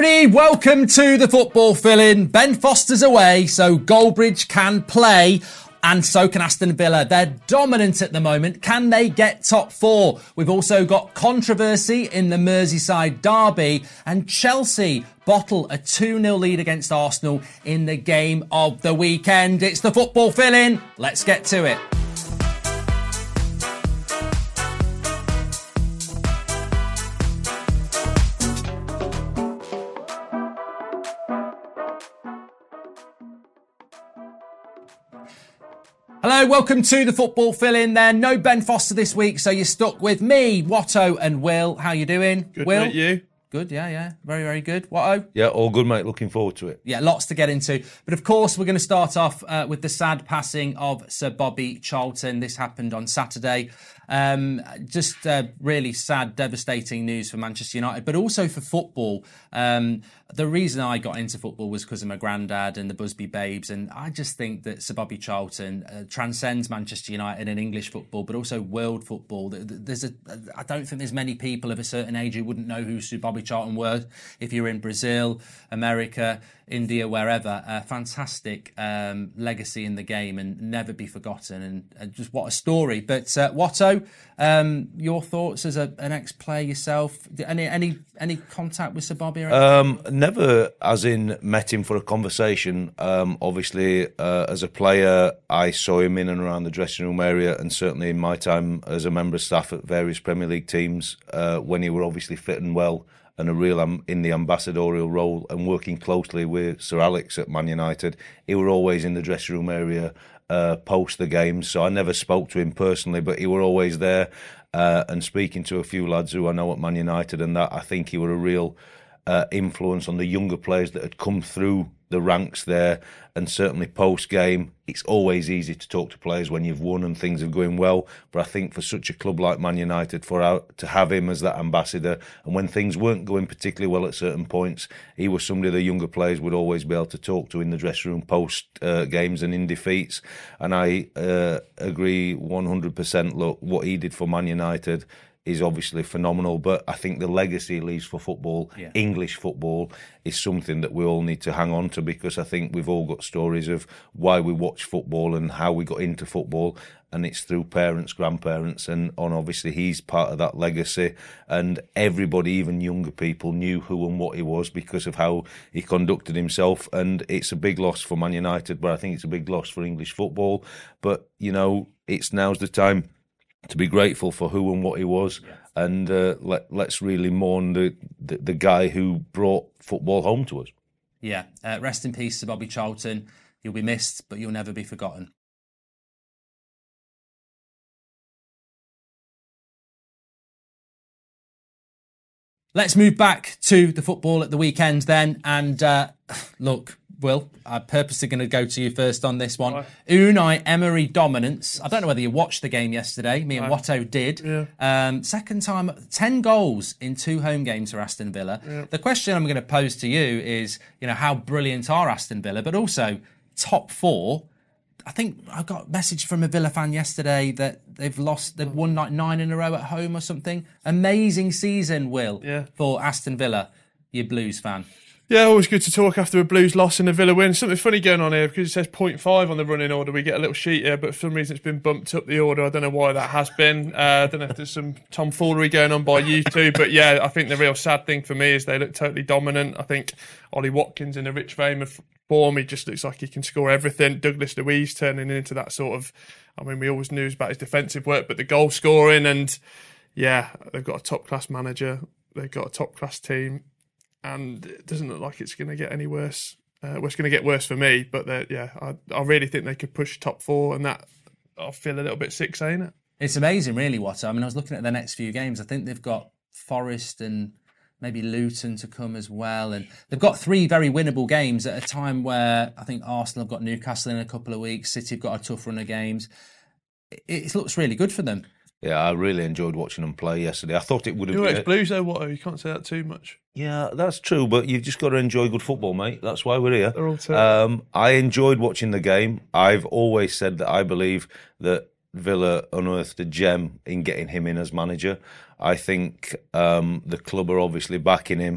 everybody, welcome to the Football Fill-In. Ben Foster's away, so Goldbridge can play, and so can Aston Villa. They're dominant at the moment. Can they get top four? We've also got controversy in the Merseyside derby, and Chelsea bottle a 2-0 lead against Arsenal in the game of the weekend. It's the Football Fill-In. Let's get to it. Hello, welcome to the Football Fill-In there. No Ben Foster this week, so you're stuck with me, Watto and Will. How you doing? Good, Will? mate, you? Good, yeah. Very, very good. Watto? Yeah, all good, mate. Looking forward to it. Yeah, lots to get into. But of course, we're going to start off with the sad passing of Sir Bobby Charlton. This happened on Saturday. Just really sad, devastating news for Manchester United, but also for football. The reason I got into football was because of my granddad and the Busby Babes, and I just think that Sir Bobby Charlton transcends Manchester United and English football, but also world football. I don't think there's many people of a certain age who wouldn't know who Sir Bobby Charlton were. If you're in Brazil, America, India, wherever, a fantastic legacy in the game and never be forgotten, and just what a story. But Watto, your thoughts as an ex-player yourself? Any contact with Sir Bobby? Never, as in met him for a conversation. Obviously, as a player, I saw him in and around the dressing room area, and certainly in my time as a member of staff at various Premier League teams, when he were obviously fit and well, and a real in the ambassadorial role and working closely with Sir Alex at Man United. He were always in the dressing room area post the games, so I never spoke to him personally, but he were always there and speaking to a few lads who I know at Man United, and that I think he were a real influence on the younger players that had come through the ranks there. And certainly post-game, it's always easy to talk to players when you've won and things are going well, but I think for such a club like Man United, to have him as that ambassador, and when things weren't going particularly well at certain points, he was somebody the younger players would always be able to talk to in the dressing room post games and in defeats. And I agree 100%. Look, what he did for Man United is obviously phenomenal, but I think the legacy he leaves for football, English football, is something that we all need to hang on to, because I think we've all got stories of why we watch football and how we got into football, and it's through parents, grandparents, and obviously he's part of that legacy, and everybody, even younger people, knew who and what he was because of how he conducted himself. And it's a big loss for Man United, but I think it's a big loss for English football. But, it's now's the time to be grateful for who and what he was, and let's really mourn the guy who brought football home to us. Yeah, rest in peace to Bobby Charlton. You'll be missed, but you'll never be forgotten. Let's move back to the football at the weekend then, and look, Will, I'm purposely going to go to you first on this one. Right. Unai Emery dominance. I don't know whether you watched the game yesterday. Me and Watto did. Yeah. Second time, 10 goals in 2 home games for Aston Villa. Yeah. The question I'm going to pose to you is, how brilliant are Aston Villa, but also top 4. I think I got a message from a Villa fan yesterday that they've won like 9 in a row at home or something. Amazing season, Will, for Aston Villa, you Blues fan. Yeah, always good to talk after a Blues loss and a Villa win. Something funny going on here because it says 0.5 on the running order. We get a little sheet here, but for some reason it's been bumped up the order. I don't know why that has been. I don't know if there's some tomfoolery going on by you two, but yeah, I think the real sad thing for me is they look totally dominant. I think Ollie Watkins in a rich vein of form, he just looks like he can score everything. Douglas Luiz turning into that sort of, we always knew about his defensive work, but the goal scoring, and yeah, they've got a top-class manager, they've got a top-class team, and it doesn't look like it's going to get any worse. It's going to get worse for me, but I really think they could push top 4, and that I feel a little bit sick saying it. It's amazing, really, Watto. I was looking at the next few games. I think they've got Forest and maybe Luton to come as well, and they've got 3 very winnable games at a time where I think Arsenal have got Newcastle in a couple of weeks. City have got a tough run of games. It looks really good for them. Yeah, I really enjoyed watching them play yesterday. I thought it would have been... Blues though, Watto, you can't say that too much. Yeah, that's true, but you've just got to enjoy good football, mate. That's why we're here. They're all terrible. I enjoyed watching the game. I've always said that I believe that Villa unearthed a gem in getting him in as manager. I think the club are obviously backing him,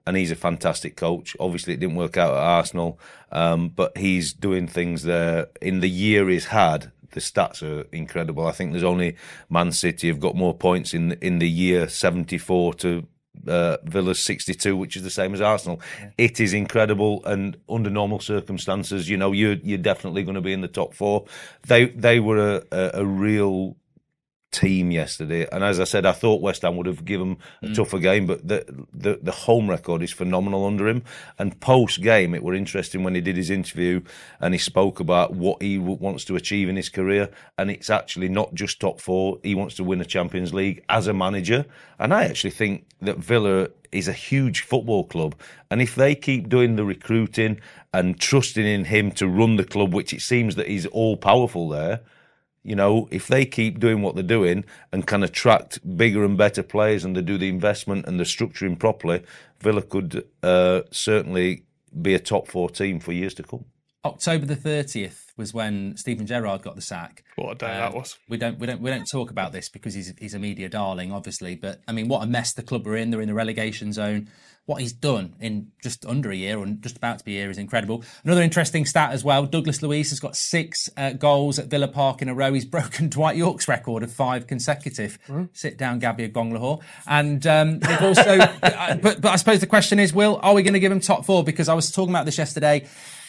and he's a fantastic coach. Obviously, it didn't work out at Arsenal, but he's doing things there. In the year he's had, the stats are incredible. I think there's only Man City have got more points in the year 74 to Villa's 62, which is the same as Arsenal. Yeah. It is incredible, and under normal circumstances, you're definitely going to be in the top four. They were a real team yesterday, and as I said, I thought West Ham would have given a tougher game, but the home record is phenomenal under him. And post game, it were interesting when he did his interview and he spoke about what he wants to achieve in his career, and it's actually not just top four. He wants to win a Champions League as a manager, and I actually think that Villa is a huge football club, and if they keep doing the recruiting and trusting in him to run the club, which it seems that he's all powerful there, if they keep doing what they're doing and can attract bigger and better players, and they do the investment and the structuring properly, Villa could certainly be a top four team for years to come. October the 30th was when Steven Gerrard got the sack. What a day that was. We don't talk about this because he's a media darling, obviously. But I mean, what a mess the club are in. They're in the relegation zone. What he's done in just under a year, or just about to be a year, is incredible. Another interesting stat as well. Douglas Luiz has got 6 goals at Villa Park in a row. He's broken Dwight York's record of 5 consecutive. Sit down, Gabby Agbonlahor. And they've also, but I suppose the question is, Will, are we going to give them top four? Because I was talking about this yesterday.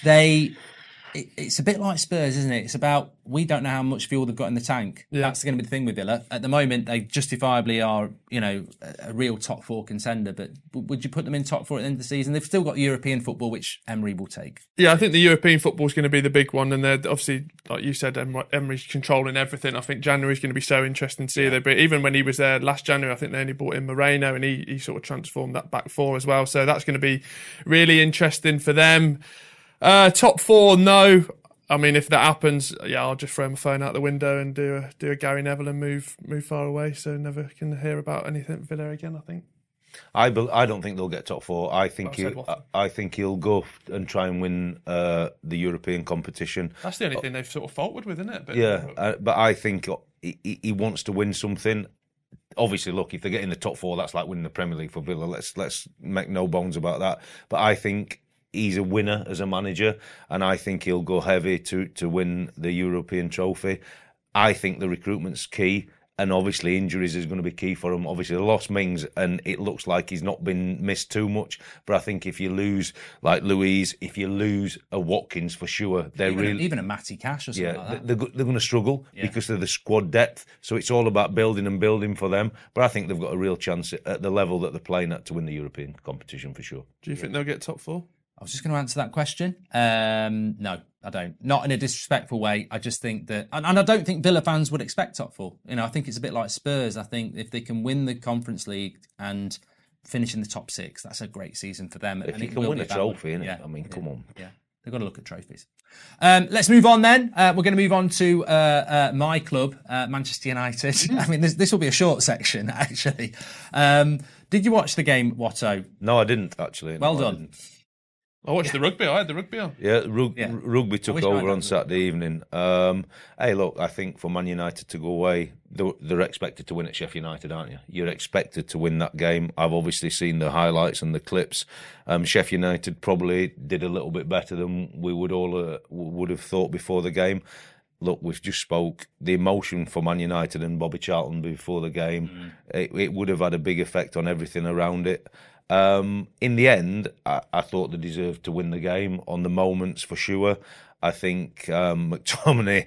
It's a bit like Spurs, isn't it? It's about, we don't know how much fuel they've got in the tank. Yeah. That's going to be the thing with Villa. At the moment, they justifiably are, a real top four contender. But would you put them in top four at the end of the season? They've still got European football, which Emery will take. Yeah, I think the European football is going to be the big one. And they're obviously, like you said, Emery's controlling everything. I think January is going to be so interesting to see. Yeah. Even when he was there last January, I think they only brought in Moreno, and he sort of transformed that back four as well. So that's going to be really interesting for them. Top four, no. I mean, if that happens, I'll just throw my phone out the window and do a Gary Neville and move far away, so never can hear about anything Villa again. I think. I don't think they'll get top four. I think he'll go and try and win the European competition. That's the only thing they've sort of faltered with, isn't it? But I think he wants to win something. Obviously, look, if they get in the top four, that's like winning the Premier League for Villa. Let's make no bones about that. But I think he's a winner as a manager, and I think he'll go heavy to win the European trophy. I think the recruitment's key, and obviously injuries is going to be key for him. Obviously, they lost Mings, and it looks like he's not been missed too much. But I think if you lose, like Louise, if you lose a Watkins for sure, even a Matty Cash or something like that. They're going to struggle because of the squad depth. So it's all about building and building for them. But I think they've got a real chance at the level that they're playing at to win the European competition for sure. Do you think they'll get top four? I was just going to answer that question. No, I don't. Not in a disrespectful way. I just think that, and I don't think Villa fans would expect top four. I think it's a bit like Spurs. I think if they can win the Conference League and finish in the top 6, that's a great season for them. If you can win a trophy, innit? Yeah. I mean, come on. Yeah, they've got to look at trophies. Let's move on then. We're going to move on to my club, Manchester United. I mean, this will be a short section, actually. Did you watch the game, Watto? No, I didn't, actually. Well done. I watched the rugby. I had the rugby on. Yeah, rugby took over on Saturday evening. Hey, look, I think for Man United to go away, they're expected to win at Sheffield United, aren't you? You're expected to win that game. I've obviously seen the highlights and the clips. Sheffield United probably did a little bit better than we would have thought before the game. Look, we've just spoke. The emotion for Man United and Bobby Charlton before the game, it would have had a big effect on everything around it. In the end, I thought they deserved to win the game on the moments for sure. I think McTominay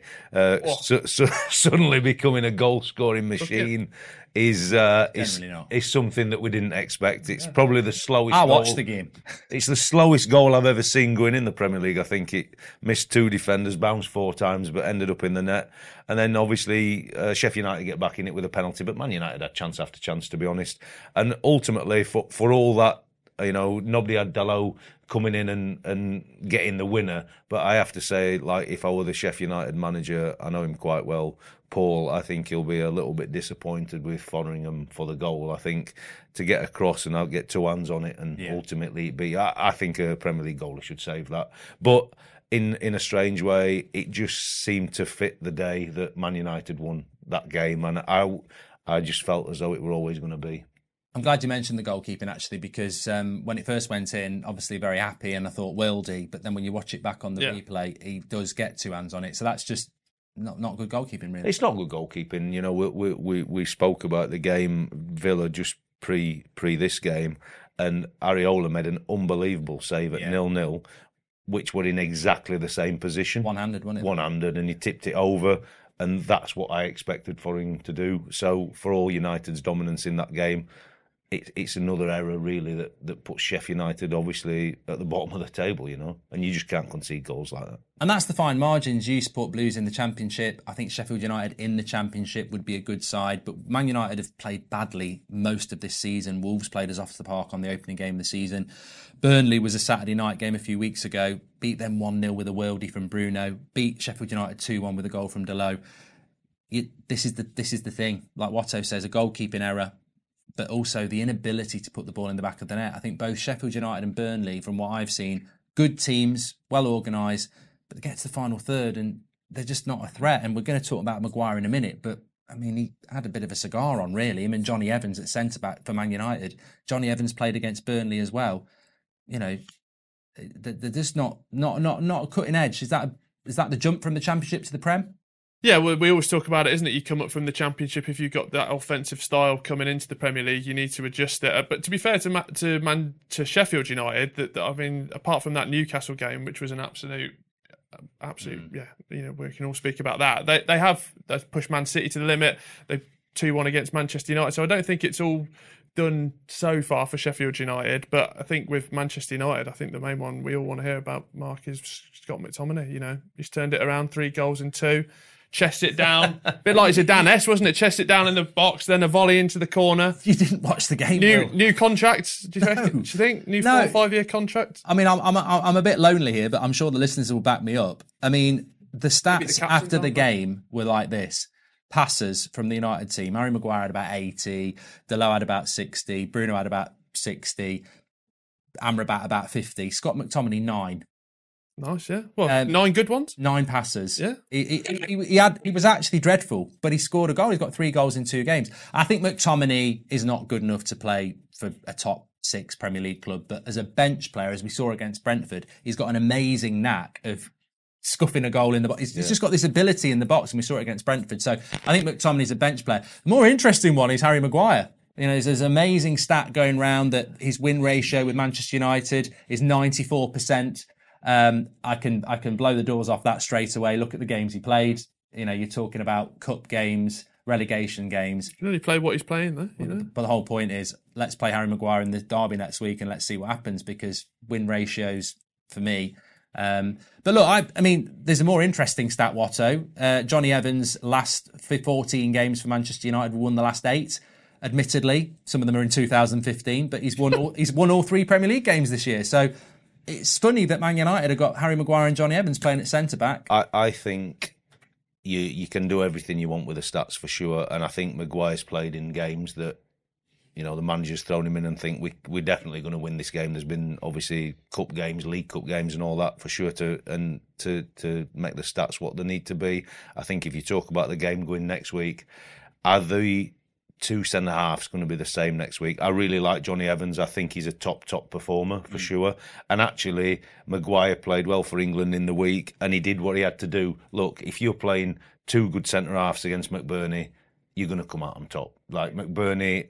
suddenly becoming a goal-scoring machine is something that we didn't expect. It's probably the slowest. I watched the game. It's the slowest goal I've ever seen going in the Premier League. I think it missed 2 defenders, bounced 4 times, but ended up in the net. And then obviously Sheffield United get back in it with a penalty, but Man United had chance after chance, to be honest. And ultimately, for all that, nobody had Dalot coming in and getting the winner. But I have to say, like, if I were the Sheffield United manager, I know him quite well, Paul, I think he'll be a little bit disappointed with Fotheringham for the goal. I think to get across and I'll get 2 hands on it and ultimately be, I think a Premier League goalie should save that. But in a strange way, it just seemed to fit the day that Man United won that game. And I just felt as though it were always going to be. I'm glad you mentioned the goalkeeping, actually, because when it first went in, obviously very happy, and I thought Wildy, but then when you watch it back on the replay, he does get 2 hands on it. So that's just not good goalkeeping, really. It's not good goalkeeping. You know, we spoke about the game, Villa, just pre this game, and Areola made an unbelievable save at 0-0, which were in exactly the same position. One-handed, wasn't it? One-handed, and he tipped it over, and that's what I expected for him to do. So for all United's dominance in that game, it's another error, really, that puts Sheffield United, obviously, at the bottom of the table, you know, and you just can't concede goals like that. And that's the fine margins. You support Blues in the Championship. I think Sheffield United in the Championship would be a good side, but Man United have played badly most of this season. Wolves played us off the park on the opening game of the season. Burnley was a Saturday night game a few weeks ago, beat them 1-0 with a worldie from Bruno, beat Sheffield United 2-1 with a goal from Dalot. This is the thing. Like Watto says, a goalkeeping error, but also the inability to put the ball in the back of the net. I think both Sheffield United and Burnley, from what I've seen, good teams, well organised, but they get to the final third and they're just not a threat. And we're going to talk about Maguire in a minute, but I mean, he had a bit of a cigar on, really. Him and Johnny Evans at centre-back for Man United. Johnny Evans played against Burnley as well. You know, they're just not a cutting edge. Is that the jump from the Championship to the Prem? Yeah, well, we always talk about it, isn't it? You come up from the Championship, if you've got that offensive style coming into the Premier League, you need to adjust it. But to be fair to Sheffield United, that I mean, apart from that Newcastle game, which was an absolute, yeah, you know, we can all speak about that. They've pushed Man City to the limit. They 2-1 against Manchester United. So I don't think it's all done so far for Sheffield United. But I think with Manchester United, I think the main one we all want to hear about, Mark, is Scott McTominay. You know, he's turned it around, 3 goals in 2. Chest it down, a bit like Zidane, wasn't it? Chest it down in the box, then a volley into the corner. You didn't watch the game. New contract? Do you think new 4 or 5 year contract? I mean, I'm a bit lonely here, but I'm sure the listeners will back me up. I mean, the stats after the game were like this: passes from the United team, Harry Maguire had about 80, Dalot had about 60, Bruno had about 60, Amrabat about 50, Scott McTominay 9. Nice, yeah. Well, 9 good ones? 9 passes. Yeah. He was actually dreadful, but he scored a goal. He's got 3 goals in 2 games. I think McTominay is not good enough to play for a top 6 Premier League club, but as a bench player, as we saw against Brentford, he's got an amazing knack of scuffing a goal in the box. He's just got this ability in the box, and we saw it against Brentford. So I think McTominay's a bench player. The more interesting one is Harry Maguire. You know, there's an amazing stat going around that his win ratio with Manchester United is 94%. I can blow the doors off that straight away. Look at the games he played. You know, you're talking about cup games, relegation games. He can only play what he's playing, though. You know? But the whole point is, let's play Harry Maguire in the derby next week and let's see what happens, because win ratios for me. But look, I mean, there's a more interesting stat, Watto. Johnny Evans, last 14 games for Manchester United, won the last 8. Admittedly, some of them are in 2015, but he's won all 3 Premier League games this year. So it's funny that Man United have got Harry Maguire and Johnny Evans playing at centre-back. I think you can do everything you want with the stats for sure, and I think Maguire's played in games that, you know, the manager's thrown him in and think we're definitely going to win this game. There's been obviously cup games, League Cup games and all that for sure to make the stats what they need to be. I think if you talk about the game going next week, are the 2 centre-halves going to be the same next week? I really like Johnny Evans. I think he's a top performer for sure. And actually, Maguire played well for England in the week and he did what he had to do. Look, if you're playing 2 good centre-halves against McBurney, you're going to come out on top. Like McBurney,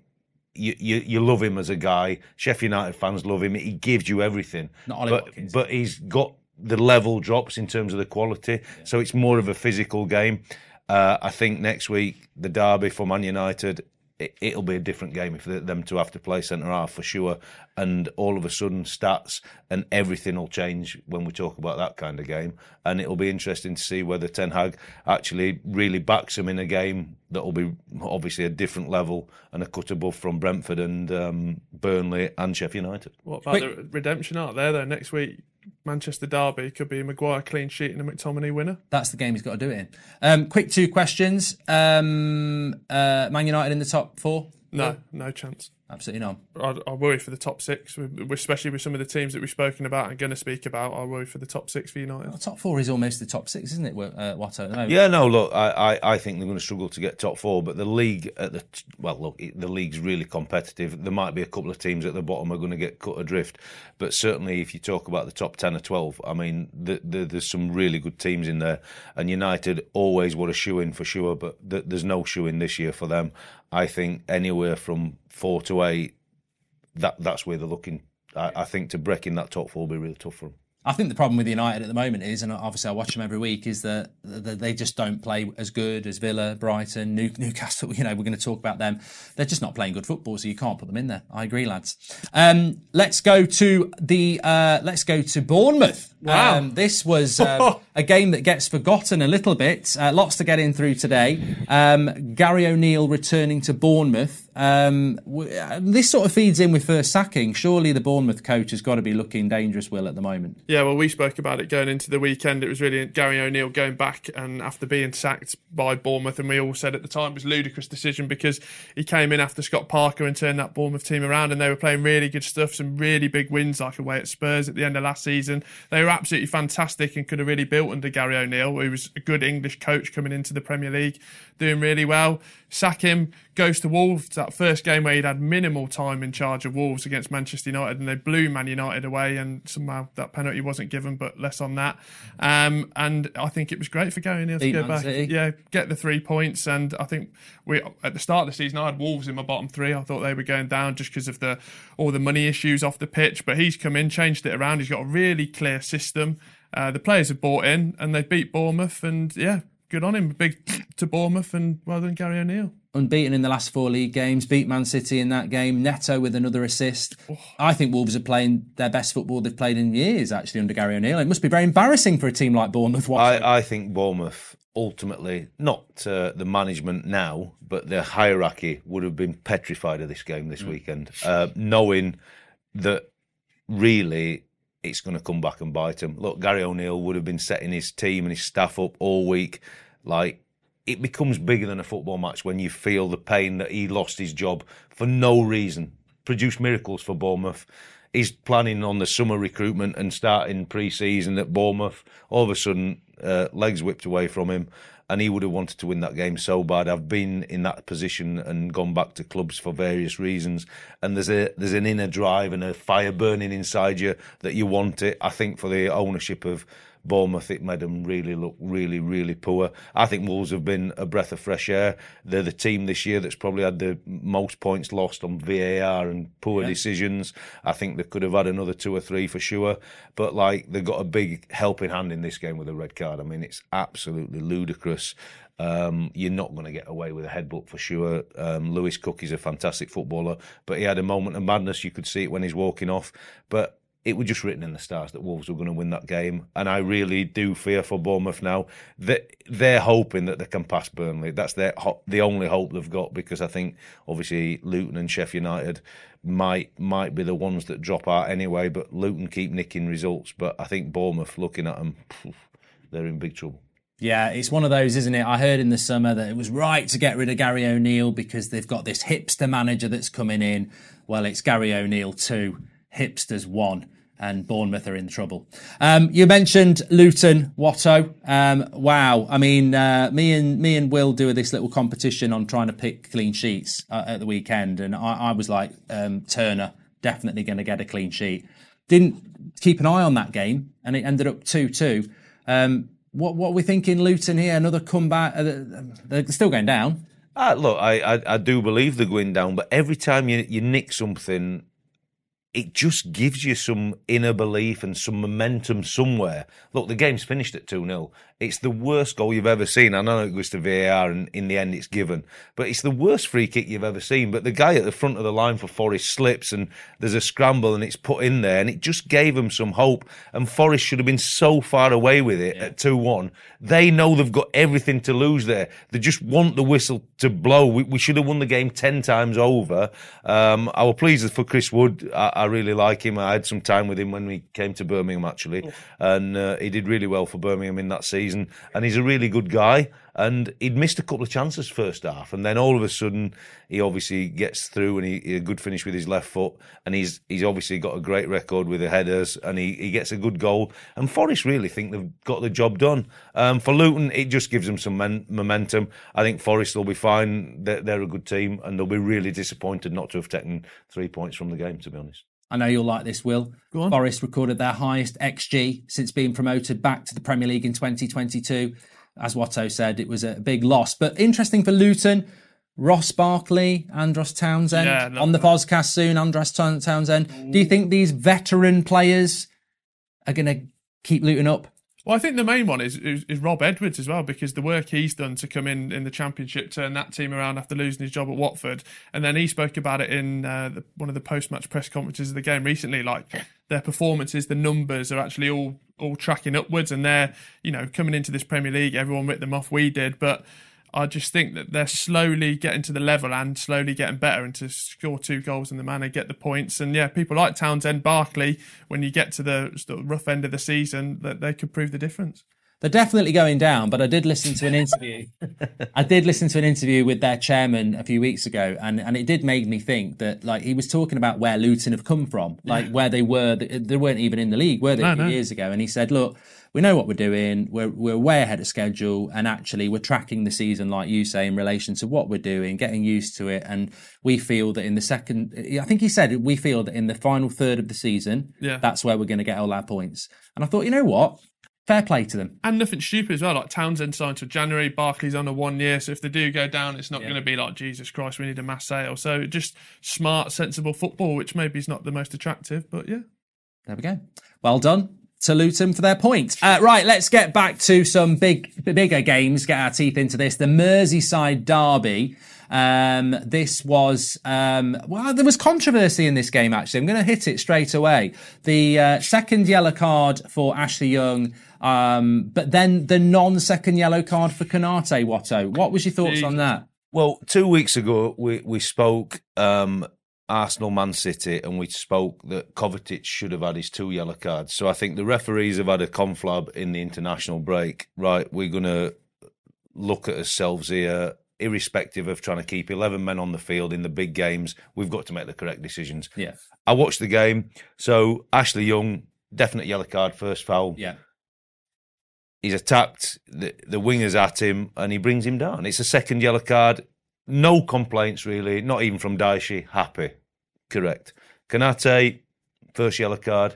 you love him as a guy. Sheffield United fans love him. He gives you everything. Not Ollie Watkins. But he's got the level drops in terms of the quality. Yeah. So it's more of a physical game. I think next week, the derby for Man United, it'll be a different game if them two have to play centre-half for sure. And all of a sudden, stats and everything will change when we talk about that kind of game. And it'll be interesting to see whether Ten Hag actually really backs him in a game that will be obviously a different level and a cut above from Brentford and Burnley and Sheffield United. What about the redemption arc there, though? Next week, Manchester derby could be a Maguire clean sheet and a McTominay winner. That's the game he's got to do it in. Quick 2 questions. Man United in the top 4? No chance. Absolutely not. I worry for the top six, especially with some of the teams that we've spoken about and going to speak about. I worry for the top six for United. Well, top four is almost the top six, isn't it, Watto? No. Yeah, no, look, I think they're going to struggle to get top four, but the league the league's really competitive. There might be a couple of teams at the bottom are going to get cut adrift, but certainly if you talk about the top 10 or 12, I mean, there's some really good teams in there, and United always were a shoe-in for sure, but there's no shoe-in this year for them. I think anywhere from 4 to 8, that's where they're looking. I think to break in that top four will be really tough for them. I think the problem with United at the moment is, and obviously I watch them every week, is that they just don't play as good as Villa, Brighton, Newcastle. We're going to talk about them. They're just not playing good football, so you can't put them in there. I agree, lads. Let's go to Bournemouth. Wow. This was a game that gets forgotten a little bit. Lots to get in through today. Gary O'Neill returning to Bournemouth. This sort of feeds in with first sacking. Surely the Bournemouth coach has got to be looking dangerous, Will, at the moment. Yeah, well, we spoke about it going into the weekend. It was really Gary O'Neill going back and after being sacked by Bournemouth, and we all said at the time it was a ludicrous decision because he came in after Scott Parker and turned that Bournemouth team around, and they were playing really good stuff, some really big wins like away at Spurs at the end of last season. They were absolutely fantastic and could have really built under Gary O'Neill, who was a good English coach coming into the Premier League, doing really well. Sack him, goes to Wolves, that first game where he'd had minimal time in charge of Wolves against Manchester United, and they blew Man United away, and somehow that penalty wasn't given, but less on that. And I think it was great for Gary O'Neill to go back. Yeah, get the 3 points, and I think at the start of the season I had Wolves in my bottom three. I thought they were going down just because of all the money issues off the pitch, but he's come in, changed it around. He's got a really clear system. The players have bought in, and they beat Bournemouth, and yeah, good on him. Big to Bournemouth, and well done, Gary O'Neill. Unbeaten in the last 4 league games, beat Man City in that game. Neto with another assist. I think Wolves are playing their best football they've played in years, actually, under Gary O'Neill. It must be very embarrassing for a team like Bournemouth. I think Bournemouth, ultimately, not the management now, but their hierarchy would have been petrified of this game this weekend, knowing that really it's going to come back and bite them. Look, Gary O'Neill would have been setting his team and his staff up all week. It becomes bigger than a football match when you feel the pain that he lost his job for no reason. Produced miracles for Bournemouth. He's planning on the summer recruitment and starting pre-season at Bournemouth. All of a sudden, legs whipped away from him, and he would have wanted to win that game so bad. I've been in that position and gone back to clubs for various reasons, and there's an inner drive and a fire burning inside you that you want it. I think for the ownership of Bournemouth, it made them really look really, really poor. I think Wolves have been a breath of fresh air. They're the team this year that's probably had the most points lost on VAR and poor decisions. I think they could have had another 2 or 3 for sure. But they've got a big helping hand in this game with a red card. I mean, it's absolutely ludicrous. You're not going to get away with a headbutt for sure. Lewis Cook is a fantastic footballer, but he had a moment of madness. You could see it when he's walking off. But it was just written in the stars that Wolves were going to win that game, and I really do fear for Bournemouth now. They're hoping that they can pass Burnley. That's the only hope they've got, because I think obviously Luton and Sheffield United might be the ones that drop out anyway, but Luton keep nicking results. But I think Bournemouth, looking at them, they're in big trouble. Yeah, it's one of those, isn't it? I heard in the summer that it was right to get rid of Gary O'Neill because they've got this hipster manager that's coming in. Well, it's Gary O'Neill 2, hipsters 1. And Bournemouth are in trouble. You mentioned Luton, Watto. Wow. I mean, me and Will do this little competition on trying to pick clean sheets at the weekend. And I was like, Turner, definitely going to get a clean sheet. Didn't keep an eye on that game, and it ended up 2-2. What are we thinking, Luton here? Another comeback? They're still going down. Look, I do believe they're going down, but every time you nick something, it just gives you some inner belief and some momentum somewhere. Look, the game's finished at 2-0. It's the worst goal you've ever seen. I know it goes to VAR and in the end it's given, but it's the worst free kick you've ever seen. But the guy at the front of the line for Forest slips and there's a scramble and it's put in there, and it just gave them some hope. And Forest should have been so far away with it at 2-1. They know they've got everything to lose there. They just want the whistle to blow. We should have won the game 10 times over. I was pleased for Chris Wood. I really like him. I had some time with him when we came to Birmingham, actually. And he did really well for Birmingham in that season. And he's a really good guy. And he'd missed a couple of chances first half, and then all of a sudden he obviously gets through, and he a good finish with his left foot, and he's obviously got a great record with the headers, and he gets a good goal. And Forest really think they've got the job done. For Luton, it just gives them some momentum. I think Forest will be fine. They're a good team, and they'll be really disappointed not to have taken 3 points from the game, to be honest. I know you'll like this, Will. Go on. Forest recorded their highest XG since being promoted back to the Premier League in 2022. As Watto said, it was a big loss. But interesting for Luton, Ross Barkley, Andros Townsend. On the podcast soon, Andros Townsend. Do you think these veteran players are going to keep Luton up? Well, I think the main one is Rob Edwards as well, because the work he's done to come in the Championship, turn that team around after losing his job at Watford. And then he spoke about it in one of the post-match press conferences of the game recently, like their performances, the numbers are actually all tracking upwards, and they're, coming into this Premier League, everyone writ them off, we did, but I just think that they're slowly getting to the level and slowly getting better, and to score 2 goals in the manner, get the points. And people like Townsend, Barkley, when you get to the rough end of the season, that they could prove the difference. They're definitely going down, but I did listen to an interview. With their chairman a few weeks ago, and it did make me think that, like, he was talking about where Luton have come from, like where they were. They weren't even in the league, were they, a few years ago? And he said, look, we know what we're doing. We're way ahead of schedule, and actually we're tracking the season, like you say, in relation to what we're doing, getting used to it. And we feel that in the second, I think he said, we feel that in the final third of the season, that's where we're going to get all our points. And I thought, you know what? Fair play to them. And nothing stupid as well, like Townsend signed till January, Barkley's on a 1 year, so if they do go down, it's not going to be like, Jesus Christ, we need a mass sale. So just smart, sensible football, which maybe is not the most attractive, but yeah. There we go. Well done to Luton for their point. Right, let's get back to some bigger games, get our teeth into this. The Merseyside derby. This was, there was controversy in this game, actually. I'm going to hit it straight away. The second yellow card for Ashley Young, but then the non-second yellow card for Konate, Watto. What was your thoughts on that? Well, 2 weeks ago, we spoke Arsenal, Man City, and we spoke that Kovacic should have had his 2 yellow cards. So I think the referees have had a conflab in the international break. Right, we're going to look at ourselves here. Irrespective of trying to keep 11 men on the field in the big games, we've got to make the correct decisions. Yeah. I watched the game. So Ashley Young, definite yellow card, first foul. Yeah. He's attacked, the winger's at him, and he brings him down. It's a second yellow card. No complaints, really, not even from Daishi. Happy. Correct. Konate, first yellow card.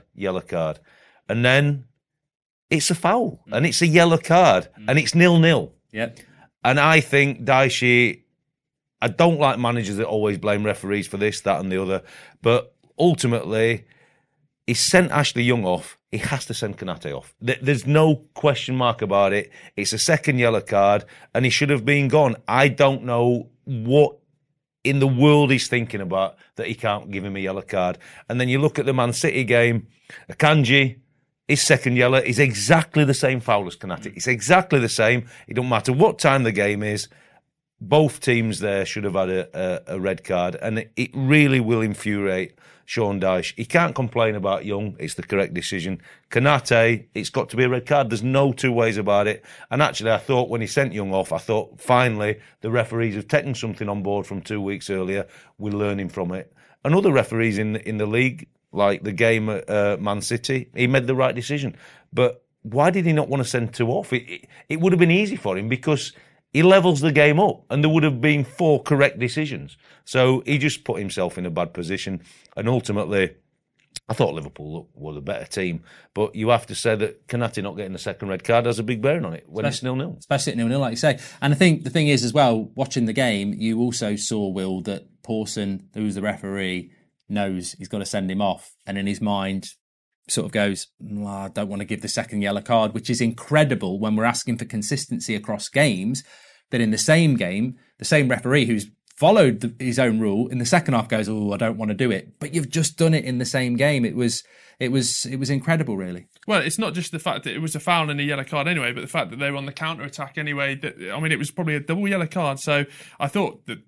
And then it's a foul, and it's a yellow card, and it's 0-0. Yep. And I think Daishi, I don't like managers that always blame referees for this, that and the other, but ultimately, he sent Ashley Young off. He has to send Konate off. There's no question mark about it. It's a second yellow card, and he should have been gone. I don't know what in the world he's thinking about that he can't give him a yellow card. And then you look at the Man City game, Akanji, his second yellow is exactly the same foul as Konate. It's exactly the same. It don't matter what time the game is. Both teams there should have had a red card, and it really will infuriate Sean Dyche. He can't complain about Young. It's the correct decision. Konate, it's got to be a red card. There's no two ways about it. And actually, I thought when he sent Young off, I thought finally the referees have taken something on board from 2 weeks earlier. We're learning from it. And other referees in the league, like the game at Man City, he made the right decision. But why did he not want to send 2 off? It would have been easy for him because he levels the game up and there would have been 4 correct decisions. So he just put himself in a bad position. And ultimately, I thought Liverpool were the better team. But you have to say that Konate not getting the second red card has a big bearing on it when it's 0-0. Especially at 0-0, like you say. And I think the thing is as well, watching the game, you also saw, Will, that Pawson, who's the referee, knows he's got to send him off. And in his mind, sort of goes, I don't want to give the second yellow card, which is incredible when we're asking for consistency across games, that in the same game, the same referee who's followed his own rule in the second half goes, I don't want to do it. But you've just done it in the same game. It was incredible, really. Well, it's not just the fact that it was a foul and a yellow card anyway, but the fact that they were on the counter-attack anyway. It was probably a double yellow card. So I thought that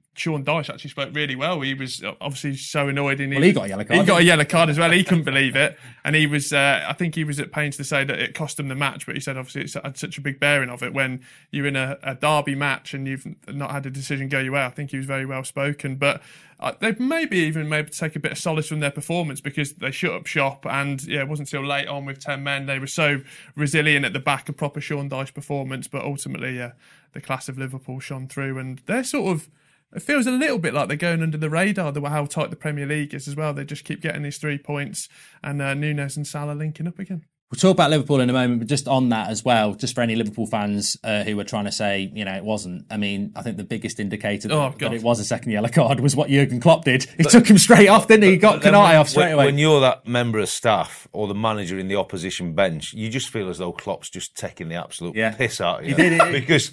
Sean Dyche actually spoke really well. He was obviously so annoyed. And he got a yellow card. He got a yellow card as well. He couldn't believe it. And he was, I think he was at pains to say that it cost him the match, but he said obviously it's had such a big bearing of it when you're in a derby match and you've not had a decision go your way. I think he was very well spoken. But they've maybe take a bit of solace from their performance because they shut up shop, and it wasn't until late on with 10 men. They were so resilient at the back, a proper Sean Dyche performance, but ultimately the class of Liverpool shone through, and they're sort of, it feels a little bit like they're going under the radar, how tight the Premier League is as well. They just keep getting these 3 points, and Nunes and Salah linking up again. We'll talk about Liverpool in a moment, but just on that as well, just for any Liverpool fans who were trying to say, it wasn't. I mean, I think the biggest indicator that it was a second yellow card was what Jurgen Klopp did. He took him straight off, didn't he? He got Konate off straight away. When you're that member of staff or the manager in the opposition bench, you just feel as though Klopp's just taking the absolute piss out of you. He did it. Because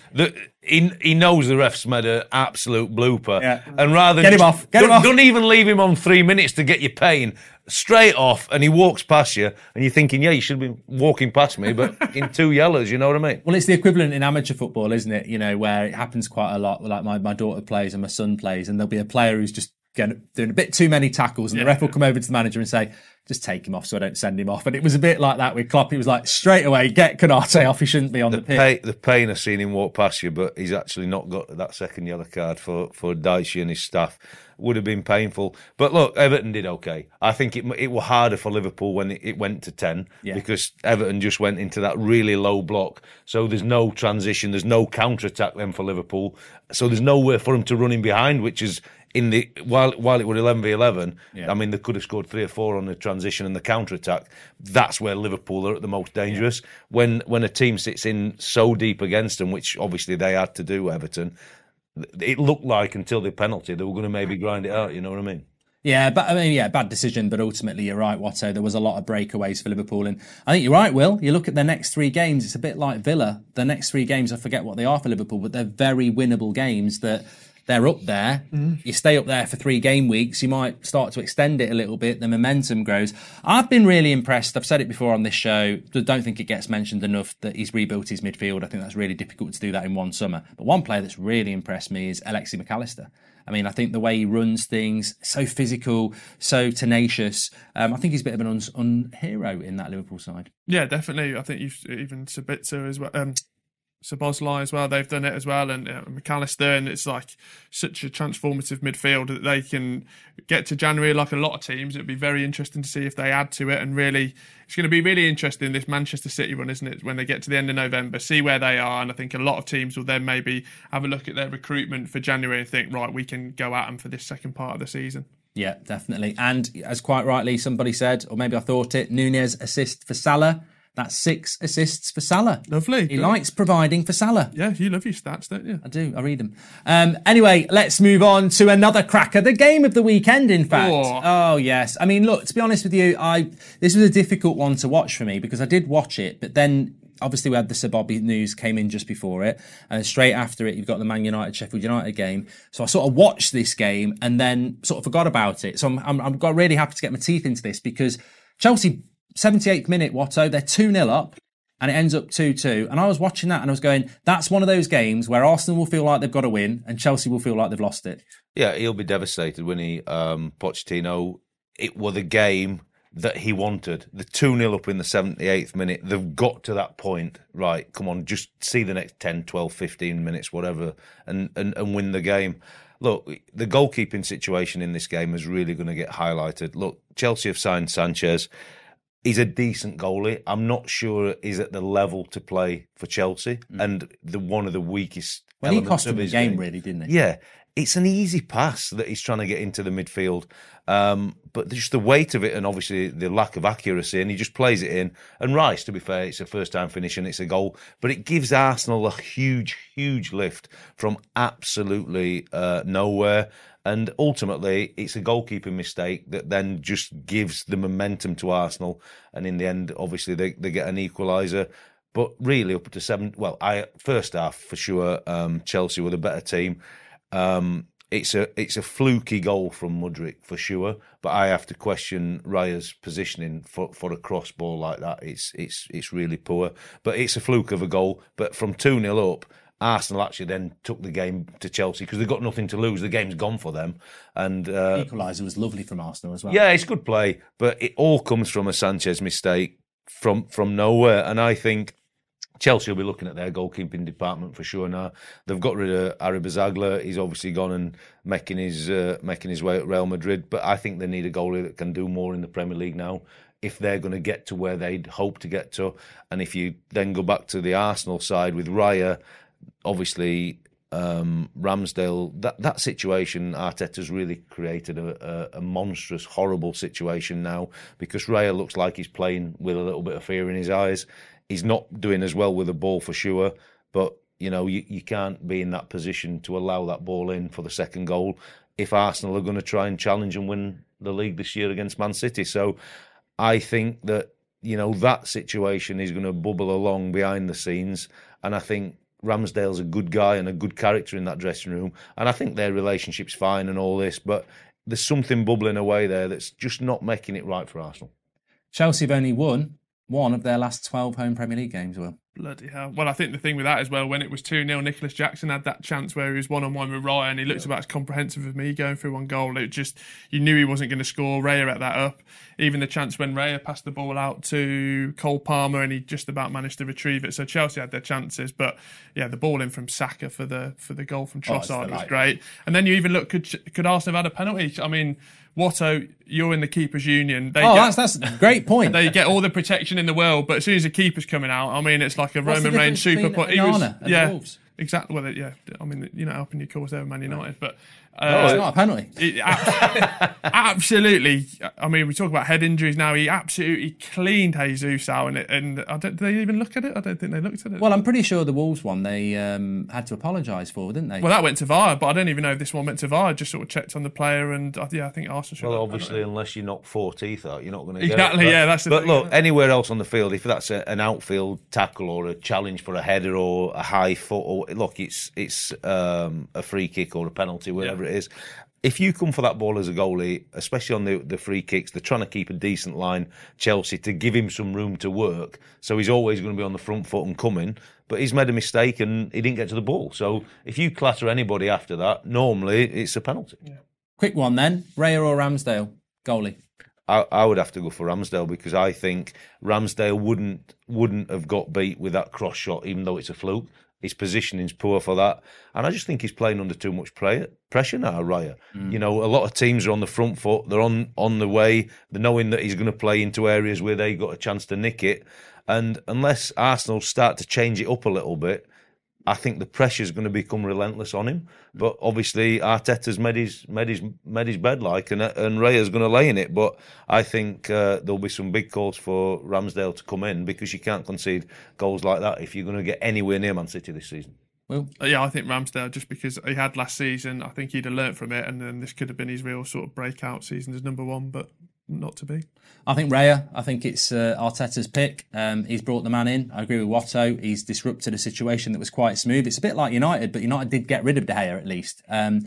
he knows the ref's made an absolute blooper. Yeah. And rather than... Get him off. Don't even leave him on 3 minutes to get your pain. Straight off, and he walks past you, and you're thinking, you should have been walking past me, but in 2 yellows, you know what I mean? Well, it's the equivalent in amateur football, isn't it? Where it happens quite a lot. Like my daughter plays and my son plays, and there'll be a player who's just doing a bit too many tackles, and the ref will come over to the manager and say, just take him off so I don't send him off. And it was a bit like that with Klopp. He was like, straight away, get Konate off. He shouldn't be on the pitch. The pain of seeing him walk past you, but he's actually not got that second yellow card for Dyche and his staff. Would have been painful. But look, Everton did okay. I think it was harder for Liverpool when it went to 10 because Everton just went into that really low block. So there's no transition, there's no counter-attack then for Liverpool. So there's nowhere for them to run in behind, which is while it was 11v11, I mean, they could have scored 3 or 4 on the transition and the counter-attack. That's where Liverpool are at the most dangerous. When a team sits in so deep against them, which obviously they had to do, Everton, it looked like until the penalty they were going to maybe grind it out, you know what I mean? Yeah, but bad decision, but ultimately you're right, Watto. There was a lot of breakaways for Liverpool, and I think you're right, Will. You look at their next 3 games, it's a bit like Villa. The next 3 games, I forget what they are for Liverpool, but they're very winnable games that they're up there. You stay up there for 3 game weeks, you might start to extend it a little bit, the momentum grows. I've been really impressed, I've said it before on this show, don't think it gets mentioned enough that he's rebuilt his midfield. I think that's really difficult to do that in one summer. But one player that's really impressed me is Alexis McAllister. I mean, I think the way he runs things, so physical, so tenacious. I think he's a bit of an hero in that Liverpool side. Yeah, definitely. I think even Sabitzer as well. Szoboszlai as well, they've done it as well, and McAllister, and it's like such a transformative midfield that they can get to January like a lot of teams. It'd be very interesting to see if they add to it, and really, it's going to be really interesting, this Manchester City run, isn't it, when they get to the end of November, see where they are, and I think a lot of teams will then maybe have a look at their recruitment for January and think, right, we can go at them for this second part of the season. Yeah, definitely. And as quite rightly somebody said, or maybe I thought it, Nunes assist for Salah. That's 6 assists for Salah. Lovely. He likes providing for Salah. Yeah, you love your stats, don't you? I do. I read them. Anyway, let's move on to another cracker. The game of the weekend, in fact. Oh, yes. I mean, look, to be honest with you, this was a difficult one to watch for me because I did watch it, but then obviously we had the Sir Bobby news came in just before it, and straight after it, you've got the Man United Sheffield United game. So I sort of watched this game and then sort of forgot about it. So I'm really happy to get my teeth into this because Chelsea, 78th minute, Watto, they're 2-0 up and it ends up 2-2. And I was watching that and I was going, that's one of those games where Arsenal will feel like they've got to win and Chelsea will feel like they've lost it. Yeah, he'll be devastated when Pochettino, it was the game that he wanted. The 2-0 up in the 78th minute, they've got to that point. Right, come on, just see the next 10, 12, 15 minutes, whatever, and win the game. Look, the goalkeeping situation in this game is really going to get highlighted. Look, Chelsea have signed Sanchez. He's a decent goalie. I'm not sure he's at the level to play for Chelsea, and one of the weakest elements he cost of him his the game, really, didn't he? Yeah, it's an easy pass that he's trying to get into the midfield, but just the weight of it and obviously the lack of accuracy, and he just plays it in. And Rice, to be fair, it's a first-time finish and it's a goal, but it gives Arsenal a huge, huge lift from absolutely nowhere. And ultimately, it's a goalkeeping mistake that then just gives the momentum to Arsenal. And in the end, obviously, they get an equaliser. But really, up to 7... Well, first half, for sure, Chelsea were the better team. It's a fluky goal from Mudryk, for sure. But I have to question Raya's positioning for a cross ball like that. It's really poor. But it's a fluke of a goal. But from 2-0 up, Arsenal actually then took the game to Chelsea because they've got nothing to lose. The game's gone for them. And Equaliser was lovely from Arsenal as well. Yeah, it's good play, but it all comes from a Sanchez mistake from nowhere. And I think Chelsea will be looking at their goalkeeping department for sure now. They've got rid of Aribazagla. He's obviously gone and making his way at Real Madrid. But I think they need a goalie that can do more in the Premier League now if they're going to get to where they'd hope to get to. And if you then go back to the Arsenal side with Raya, obviously Ramsdale, that situation, Arteta's really created a monstrous, horrible situation now because Raya looks like he's playing with a little bit of fear in his eyes. He's not doing as well with the ball for sure, but you can't be in that position to allow that ball in for the second goal if Arsenal are going to try and challenge and win the league this year against Man City. So I think that that situation is going to bubble along behind the scenes, and I think Ramsdale's a good guy and a good character in that dressing room, and I think their relationship's fine and all this, but there's something bubbling away there that's just not making it right for Arsenal. Chelsea have only won one of their last 12 home Premier League games, Will. Bloody hell. Well, I think the thing with that as well, when it was 2-0, Nicholas Jackson had that chance where he was one-on-one with Raya and he looked about as comprehensive as me going through one goal. It just, you knew he wasn't going to score. Raya ate that up. Even the chance when Raya passed the ball out to Cole Palmer and he just about managed to retrieve it. So Chelsea had their chances, but yeah, the ball in from Saka for the goal from Trossard was great. And then you even look, could Arsenal have had a penalty? I mean, Watto, you're in the keepers union. That's a great point. They get all the protection in the world, but as soon as the keeper's coming out, I mean, it's like a Roman Reigns super point. Yeah, exactly. Well, yeah. I mean, you're not helping your cause there with Man United, but it's not a penalty. Absolutely. I mean, we talk about head injuries now. He absolutely cleaned Jesus out, and did they even look at it? I don't think they looked at it. Well, I'm pretty sure the Wolves one they had to apologise for, didn't they? Well, that went to VAR, but I don't even know if this one went to VAR. I just sort of checked on the player, and I think Arsenal should. Well, obviously, unless you knock 4 teeth out, you're not going to get exactly. it. Yeah, that's the thing. But look, anywhere else on the field, if that's an outfield tackle or a challenge for a header or a high foot, or look, it's a free kick or a penalty, whatever it is. If you come for that ball as a goalie, especially on the free kicks, they're trying to keep a decent line, Chelsea, to give him some room to work. So he's always going to be on the front foot and coming. But he's made a mistake and he didn't get to the ball. So if you clatter anybody after that, normally it's a penalty. Yeah. Quick one then, Raya or Ramsdale, goalie? I would have to go for Ramsdale because I think Ramsdale wouldn't have got beat with that cross shot, even though it's a fluke. His positioning's poor for that. And I just think he's playing under too much pressure now, Raya. A lot of teams are on the front foot. They're on the way. They're knowing that he's going to play into areas where they got a chance to nick it. And unless Arsenal start to change it up a little bit, I think the pressure's going to become relentless on him. But obviously, Arteta's made his bed and Raya's going to lay in it. But I think there'll be some big calls for Ramsdale to come in because you can't concede goals like that if you're going to get anywhere near Man City this season. Well, yeah, I think Ramsdale, just because he had last season, I think he'd have learnt from it, and then this could have been his real sort of breakout season as number one, but not to be. I think Raya, I think it's Arteta's pick. He's brought the man in. I agree with Watto. He's disrupted a situation that was quite smooth. It's a bit like United, but United did get rid of De Gea at least.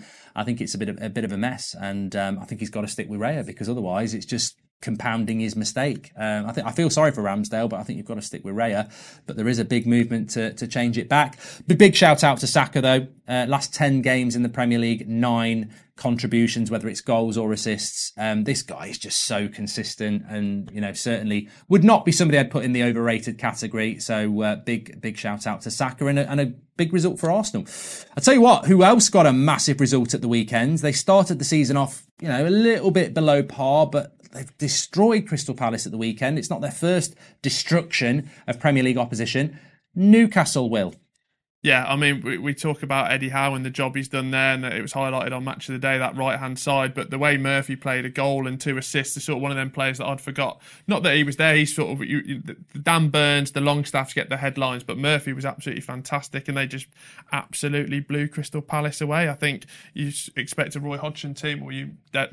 I think it's a bit of a mess, and I think he's got to stick with Raya because otherwise it's just compounding his mistake. I feel sorry for Ramsdale, but I think you've got to stick with Raya. But there is a big movement to change it back. Big shout out to Saka though. Last 10 games in the Premier League, 9 contributions, whether it's goals or assists. This guy is just so consistent, and certainly would not be somebody I'd put in the overrated category. So big shout out to Saka and a big result for Arsenal. I tell you what, who else got a massive result at the weekend? They started the season off, a little bit below par, but they've destroyed Crystal Palace at the weekend. It's not their first destruction of Premier League opposition. Newcastle, Will. Yeah, I mean, we talk about Eddie Howe and the job he's done there, and it was highlighted on Match of the Day, that right-hand side, but the way Murphy played a goal and 2 assists is sort of one of them players that I'd forgot. Not that he was there, he's sort of, Dan Burns, the Longstaffs get the headlines, but Murphy was absolutely fantastic, and they just absolutely blew Crystal Palace away. I think you expect a Roy Hodgson team, or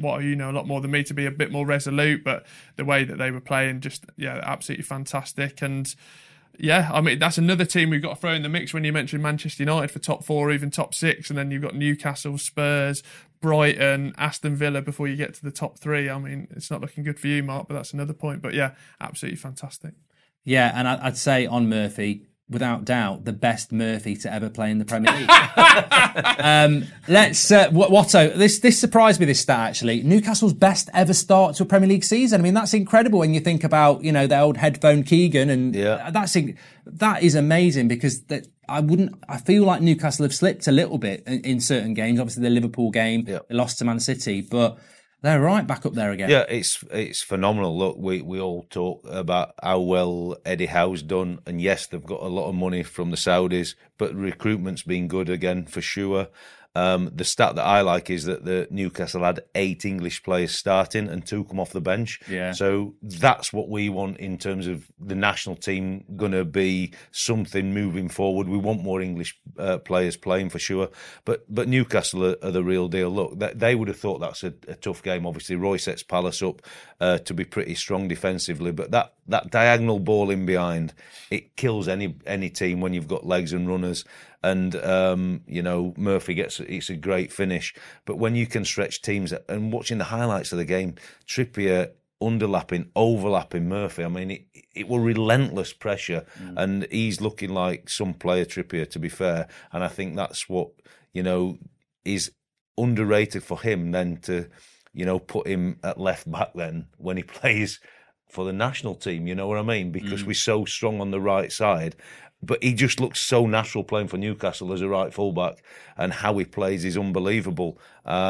a lot more than me, to be a bit more resolute, but the way that they were playing, just, absolutely fantastic. And yeah, I mean, that's another team we've got to throw in the mix when you mention Manchester United for top 4 or even top 6, and then you've got Newcastle, Spurs, Brighton, Aston Villa before you get to the top 3. I mean, it's not looking good for you, Mark, but that's another point. But yeah, absolutely fantastic. Yeah, and I'd say on Murphy, without doubt, the best Murphy to ever play in the Premier League. Watto, this surprised me, this stat actually. Newcastle's best ever start to a Premier League season. I mean, that's incredible when you think about, the old headphone Keegan, and that is amazing, because I feel like Newcastle have slipped a little bit in certain games. Obviously the Liverpool game, they lost to Man City, but they're right back up there again. Yeah, it's phenomenal. Look, we all talk about how well Eddie Howe's done, and yes, they've got a lot of money from the Saudis, but recruitment's been good again for sure. The stat that I like is that the Newcastle had 8 English players starting and 2 come off the bench. Yeah. So that's what we want in terms of the national team going to be something moving forward. We want more English players playing for sure. But Newcastle are the real deal. Look, they would have thought that's a tough game. Obviously, Roy sets Palace up to be pretty strong defensively. But that diagonal ball in behind, it kills any team when you've got legs and runners. And, Murphy it's a great finish. But when you can stretch teams, and watching the highlights of the game, Trippier underlapping, overlapping Murphy, I mean, it was relentless pressure. And he's looking like some player, Trippier, to be fair. And I think that's what, is underrated for him then to, put him at left back then when he plays for the national team, you know what I mean? Because we're so strong on the right side. But he just looks so natural playing for Newcastle as a right fullback, and how he plays is unbelievable.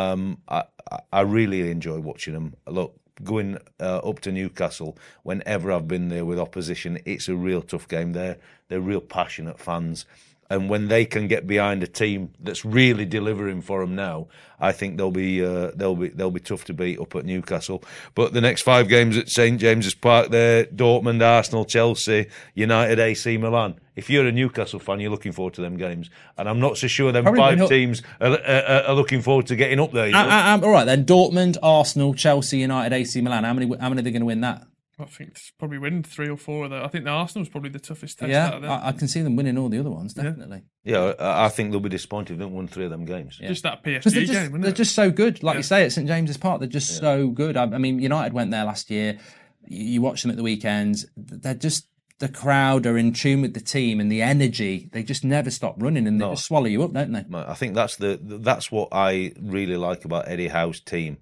I really enjoy watching him. Look, going up to Newcastle, whenever I've been there with opposition, it's a real tough game. They're real passionate fans. And when they can get behind a team that's really delivering for them now, I think they'll be tough to beat up at Newcastle. But the next 5 games at St James's Park, there, Dortmund, Arsenal, Chelsea, United, AC Milan. If you're a Newcastle fan, you're looking forward to them games, and I'm not so sure them probably 5 teams are looking forward to getting up there. All right then, Dortmund, Arsenal, Chelsea, United, AC Milan. How many are they going to win that? I think it's probably win 3 or 4 of those. I think the Arsenal's probably the toughest test Yeah, out of them. I can see them winning all the other ones, definitely. Yeah, I think they'll be disappointed if they don't win 3 of them games. Just that PSG game, isn't it? They're just so good. Like you say, at St James's Park, they're just so good. I mean, United went there last year. You watch them at the weekends. They're just... The crowd are in tune with the team and the energy. They just never stop running, and they just swallow you up, don't they? I think that's what I really like about Eddie Howe's team.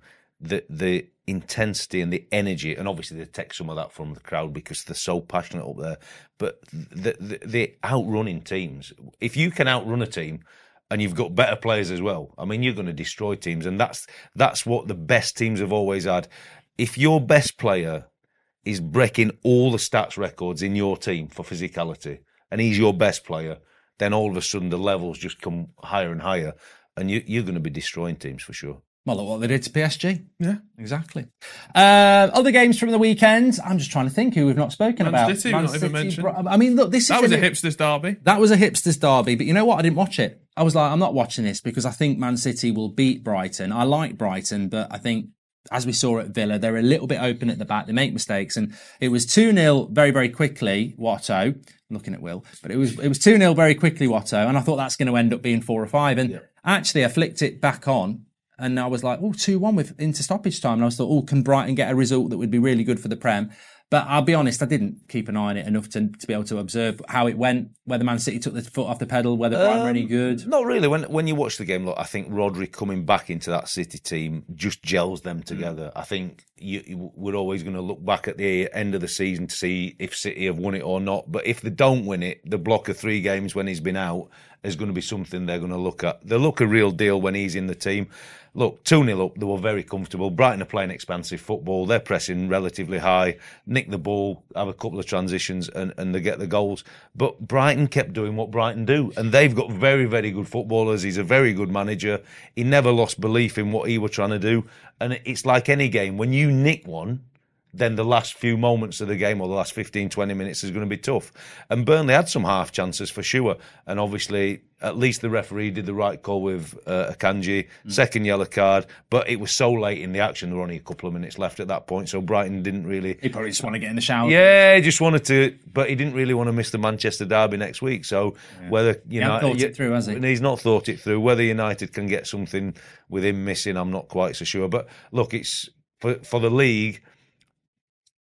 The intensity and the energy, and obviously they take some of that from the crowd because they're so passionate up there. But the outrunning teams. If you can outrun a team, and you've got better players as well, I mean, you're going to destroy teams, and that's what the best teams have always had. If your best player is breaking all the stats records in your team for physicality, and he's your best player, then all of a sudden the levels just come higher and higher, and you're going to be destroying teams for sure. Well, look what they did to PSG. Yeah, exactly. Other games from the weekend. I'm just trying to think who we've not spoken about. Man City, not even mentioned. I mean, look, that was a hipsters derby. That was a hipsters derby, but you know what? I didn't watch it. I was like, I'm not watching this because I think Man City will beat Brighton. I like Brighton, but I think, as we saw at Villa, they're a little bit open at the back. They make mistakes. And it was 2-0 very, very quickly, Watto. I'm looking at Will. But it was 2-0 very quickly, Watto. And I thought that's going to end up being 4 or 5. And actually, I flicked it back on. And I was like, 2-1 into stoppage time. And I was thought, can Brighton get a result that would be really good for the Prem? But I'll be honest, I didn't keep an eye on it enough to be able to observe how it went, whether Man City took the foot off the pedal, whether Brighton were any good. Not really. When you watch the game, look, I think Rodri coming back into that City team just gels them together. I think we're always going to look back at the end of the season to see if City have won it or not. But if they don't win it, the block of 3 games when he's been out is going to be something they're going to look at. They'll look a real deal when he's in the team. Look, 2-0 up, they were very comfortable. Brighton are playing expansive football. They're pressing relatively high, nick the ball, have a couple of transitions, and they get the goals. But Brighton kept doing what Brighton do, and they've got very, very good footballers. He's a very good manager. He never lost belief in what he was trying to do. And it's like any game. When you nick one, then the last few moments of the game, or the last 15, 20 minutes, is going to be tough. And Burnley had some half chances for sure. And obviously, at least the referee did the right call with Akanji, second yellow card. But it was so late in the action, there were only a couple of minutes left at that point. So Brighton didn't really... He probably just wanted to get in the shower. Yeah, he just wanted to... But he didn't really want to miss the Manchester derby next week. So whether... He hasn't thought it through, has he? He's not thought it through. Whether United can get something with him missing, I'm not quite so sure. But look, it's for the league...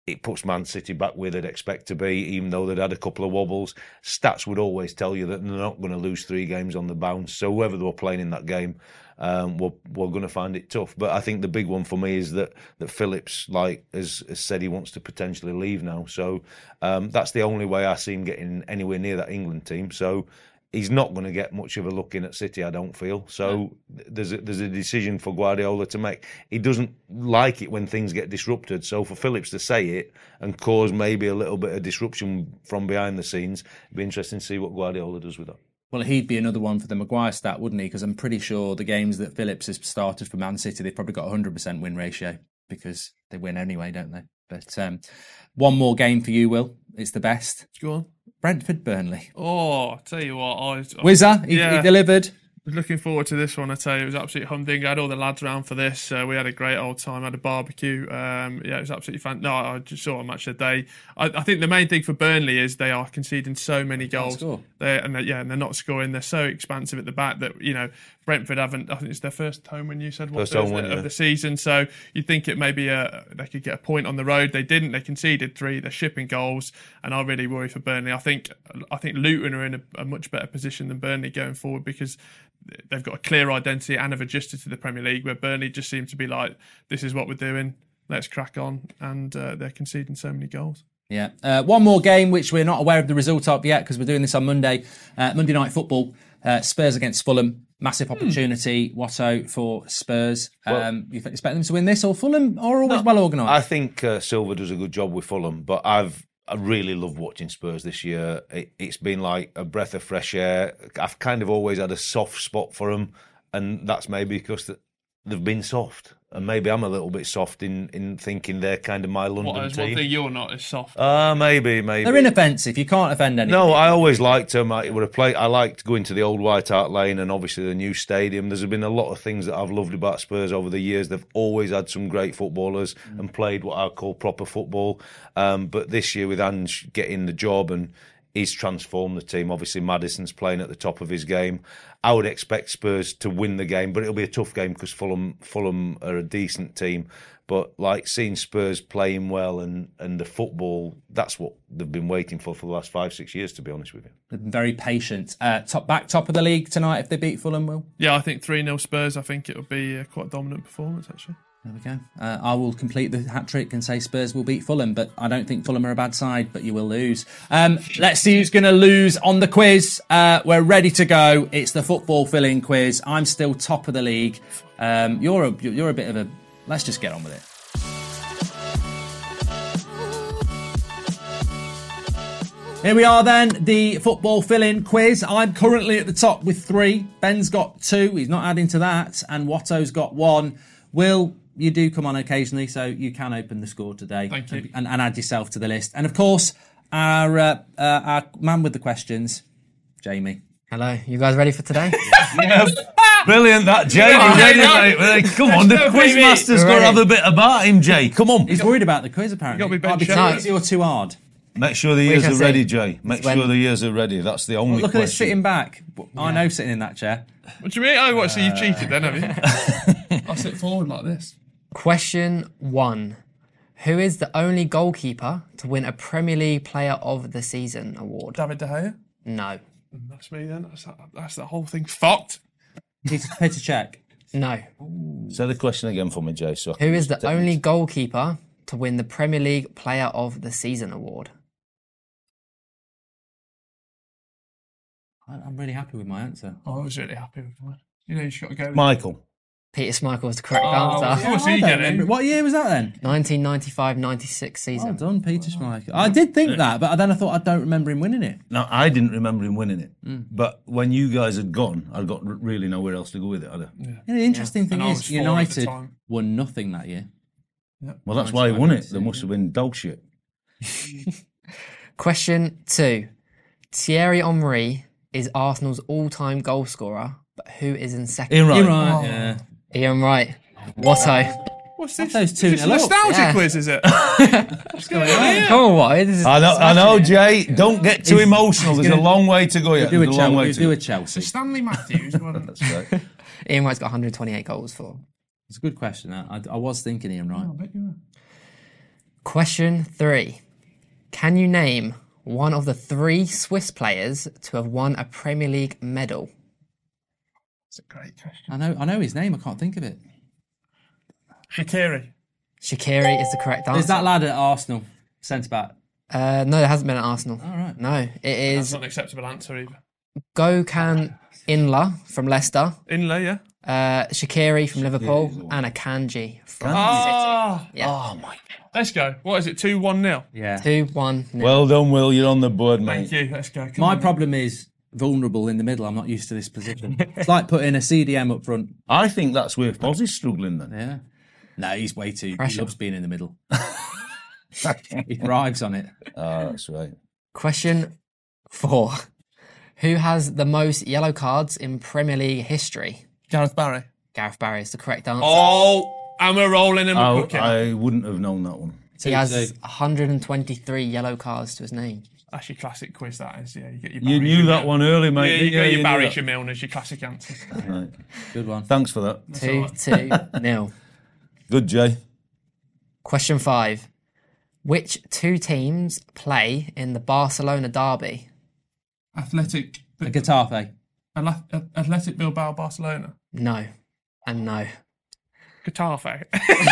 it puts Man City back where they'd expect to be, even though they'd had a couple of wobbles. Stats would always tell you that they're not going to lose 3 games on the bounce. So whoever they were playing in that game, we're going to find it tough. But I think the big one for me is that Phillips, has said he wants to potentially leave now. So that's the only way I see him getting anywhere near that England team. So he's not going to get much of a look in at City, I don't feel. So there's a decision for Guardiola to make. He doesn't like it when things get disrupted. So for Phillips to say it and cause maybe a little bit of disruption from behind the scenes, it'd be interesting to see what Guardiola does with that. Well, he'd be another one for the Maguire stat, wouldn't he? Because I'm pretty sure the games that Phillips has started for Man City, they've probably got 100% win ratio because they win anyway, don't they? But one more game for you, Will. It's the best. Go on. Brentford-Burnley. Oh, I tell you what, Whizzer, he delivered. Looking forward to this one. I tell you, it was absolutely humdinger. I had all the lads around for this. We had a great old time. Had a barbecue. It was absolutely fun. No, I just saw a match of the day. I think the main thing for Burnley is they are conceding so many goals. They're not scoring. They're so expansive at the back that Brentford haven't. I think it's their first home win. You said of the season. So you think it maybe they could get a point on the road. They didn't. They conceded 3. They're shipping goals, and I really worry for Burnley. I think Luton are in a much better position than Burnley going forward because they've got a clear identity and have adjusted to the Premier League, where Burnley just seem to be like, this is what we're doing, let's crack on, and they're conceding so many goals. Yeah. One more game, which we're not aware of the result of yet because we're doing this on Monday. Monday Night Football, Spurs against Fulham. Massive opportunity, Watto, for Spurs. You expect them to win this, or Fulham are always well organised? I think Silva does a good job with Fulham, but I really love watching Spurs this year. It's been like a breath of fresh air. I've kind of always had a soft spot for them, and that's maybe because they've been soft. And maybe I'm a little bit soft in thinking they're kind of my London team. One thing you're not is soft. Maybe. They're inoffensive. You can't offend anyone. No, I always liked them. I liked going to the old White Hart Lane and obviously the new stadium. There's been a lot of things that I've loved about Spurs over the years. They've always had some great footballers and played what I call proper football. But this year with Ange getting the job and he's transformed the team. Obviously, Maddison's playing at the top of his game. I would expect Spurs to win the game, but it'll be a tough game because Fulham are a decent team. But seeing Spurs playing well and the football, that's what they've been waiting for the last 5-6 years, to be honest with you. They've been very patient. Top of the league tonight if they beat Fulham, Will? Yeah, I think 3-0 Spurs. I think it'll be quite a dominant performance, actually. There we go. I will complete the hat-trick and say Spurs will beat Fulham, but I don't think Fulham are a bad side, but you will lose. Let's see who's going to lose on the quiz. We're ready to go. It's the football fill-in quiz. I'm still top of the league. You're a bit of a... Let's just get on with it. Here we are then, the football fill-in quiz. I'm currently at the top with 3. Ben's got 2. He's not adding to that. And Watto's got 1. Will... You do come on occasionally, so you can open the score today. Thank you. And add yourself to the list. And of course, our man with the questions, Jamie. Hello, you guys ready for today? Yeah, brilliant that, Jay. You ready, mate? Come on, the quizmaster's got to have a bit about him, Jay. Come on. He's worried about the quiz, apparently. You've got to be too easy or too hard. Make sure the ears are ready, Jay. Make sure the ears are ready. That's the only look question. At this sitting back. I know sitting in that chair. What do you mean? Oh, what, so you cheated then, have you? I'll sit forward like this. Question 1. Who is the only goalkeeper to win a Premier League Player of the Season award? David De Gea? No. That's me then. That's the whole thing fucked. Peter Cech? No. Say the question again for me, Jay. So who is the only goalkeeper to win the Premier League Player of the Season award? I'm really happy with my answer. Oh, I was really happy with mine. You just got to go with Michael. Peter Schmeichel was the correct answer. Of course you get it. What year was that then? 1995-96 season. Well done, Peter Schmeichel. I did think that, but then I thought I don't remember him winning it. No, I didn't remember him winning it. But when you guys had gone, I'd got really nowhere else to go with it, had I? Yeah, the interesting thing And I is, was 4 at the United time. won nothing that year. Well, that's why he won it. There must have been dog shit. Question 2. Thierry Henry is Arsenal's all-time goal scorer, but who is in second? Ian Wright. You're right, yeah. Ian Wright. Watto. What's this? Those 2-0 Is this a nostalgia Yeah. quiz, is it? What's going on here? Come on, Watto. This is I know, Jay. Don't get too emotional. There's a long way to go yet. Do a There's a long way Chelsea. to Do a go. Chelsea. Stanley Matthews. That's right. Ian Wright's got 128 goals for. It's a good question. I was thinking Ian Wright. I bet you were. Question 3. Can you name one of the 3 Swiss players to have won a Premier League medal? That's a great question. I know his name. I can't think of it. Shaqiri. Shaqiri is the correct answer. Is that lad at Arsenal? Centre back. No, it hasn't been at Arsenal. All right. No, it That's is not an acceptable answer either. Gökhan Inler from Leicester, Inlay, yeah. Shaqiri from Liverpool, and Akanji from City. Ah, Yeah. Oh my! let's go. What is it? 2-1-0. Yeah. 2-1. Well done, Will. You're on the board, mate. Thank you. Let's go. Come My on. problem is vulnerable in the middle. I'm not used to this position. It's like putting a CDM up front. I think that's where Fozzie's struggling then. Yeah. No, he's way too. Pressure. He loves being in the middle. He thrives on it. Oh, that's right. Question 4. Who has the most yellow cards in Premier League history? Gareth Barry. Gareth Barry is the correct answer. Oh, and we're rolling and we're Oh, cooking. I wouldn't have known that one. He has 123 yellow cards to his name. That's your classic quiz, that is. Yeah, you get your You Barry, knew your that Mil- one early, Yeah, mate. you get your knew Barry, that. your Milner's, your classic answers. Right. Good one. Thanks for that. 2-0. Good, Jay. Question 5. Which 2 teams play in the Barcelona derby? Athletic Getafe. Athletic Bilbao, Barcelona. No. And no. Getafe.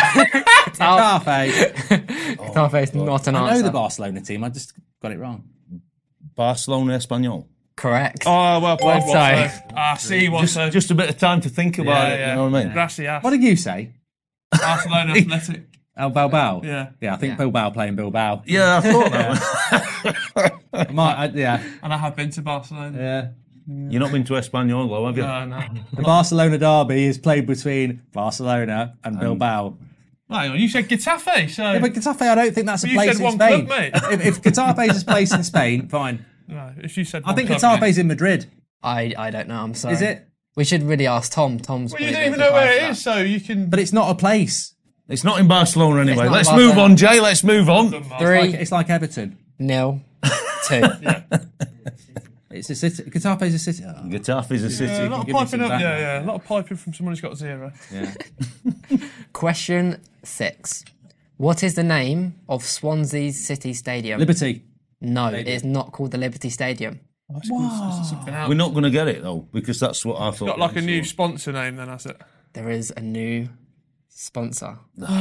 Getafe. Getafe is not an I answer. know the Barcelona team. I just got it wrong. Barcelona Espanyol. Correct. Oh, well played. Well done. See what so. Just a bit of time to think about Yeah, it. yeah. You know what I mean? Gracias. What did you say? Barcelona Athletic. El Bilbao. Yeah. Yeah, I think Yeah. Bilbao playing Bilbao. Yeah, I thought that. Yeah. And I have been to Barcelona. Yeah. You've not been to Espanyol, though, have you? No. The Barcelona derby is played between Barcelona and Bilbao. Hang on, you said Getafe, so. Yeah, but Getafe, I don't think that's a You place said in one Spain. club, mate. If Getafe is a place in Spain, fine. No, if you said I one think club, Getafe's in Madrid. I don't know. I'm sorry. Is it? We should really ask Tom. Tom's Well, you probably don't even the know where guy it for is, so you can. But it's not a place. It's not in Barcelona anyway. not Let's in move Barcelona. on, Jay. Let's move on. that. It's like Everton. 3-0. 2. It's a city. Getafe's a city. Oh. Getafe's a city. A lot of give me piping some up, background. yeah. A lot of piping from someone who's got 0. Yeah. Question 6. What is the name of Swansea's City Stadium? Liberty. No, it is not called the Liberty Stadium. Something else. We're not going to get it, though, because that's what I thought. Got like a it new was. sponsor name then, has it? There is a new sponsor.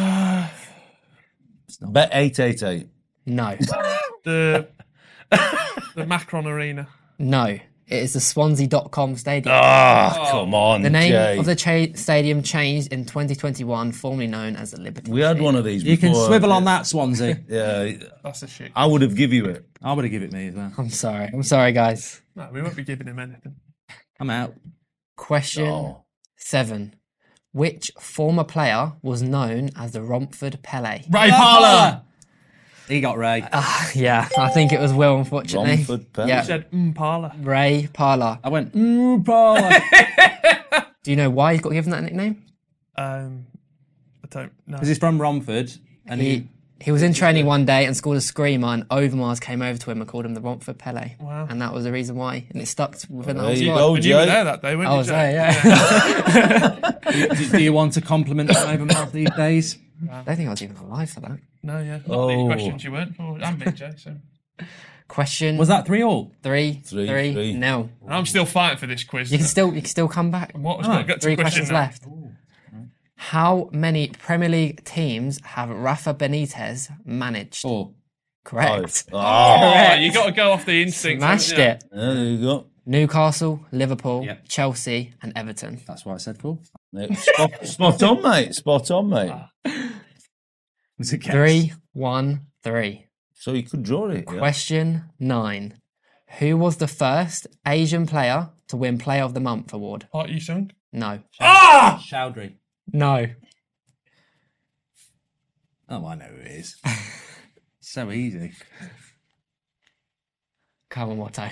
Bet 888. No. The Macron Arena. No. It is the Swansea.com stadium. Ah, come on, The name Jay. of the stadium changed in 2021, formerly known as the Liberty. We had one of these You can before. swivel on that, Swansea. Yeah, That's a shit. I would have give you it. I would have given it me as well. I'm sorry. I'm sorry, guys. No, we won't be giving him anything. I'm out. Question Oh. 7. Which former player was known as the Romford Pele? Ray Parlour. He got Ray. Yeah, I think it was Will, unfortunately. Romford Pele. Yeah, He said, Parlour. Ray Parlour. I went, Paul. Do you know why he's got given that nickname? I don't know. Because he's from Romford. And He was in training one day and scored a screamer, and Overmars came over to him and called him the Romford Pele. Wow. And that was the reason why. And it stuck within the There whole you squad. go, And you were Jay. there that day, weren't I you, was Jay? there, yeah. do you want to compliment him over Mark these days? I don't think I was even alive for that. No, yeah. Not Oh. the questions you weren't for. I'm Big Jay, so. Question Was that 3-3? 3 no. And I'm still fighting for this quiz. You can still come back. What was got to 3 question questions now. left. How many Premier League teams have Rafa Benitez managed? 4. Correct. Oh, Oh, you got to go off the instinct. Smashed haven't you? it. there you go. Newcastle, Liverpool, Yep. Chelsea, and Everton. That's why I said 4. Spot on, mate. Spot on, mate. Was it guess? 3-1-3. So you could draw it. Yeah. Question 9. Who was the first Asian player to win Player of the Month award? Park Yi-sung. No. Chowdhury. No. Oh, I know who it is. So easy. Come on, Watto.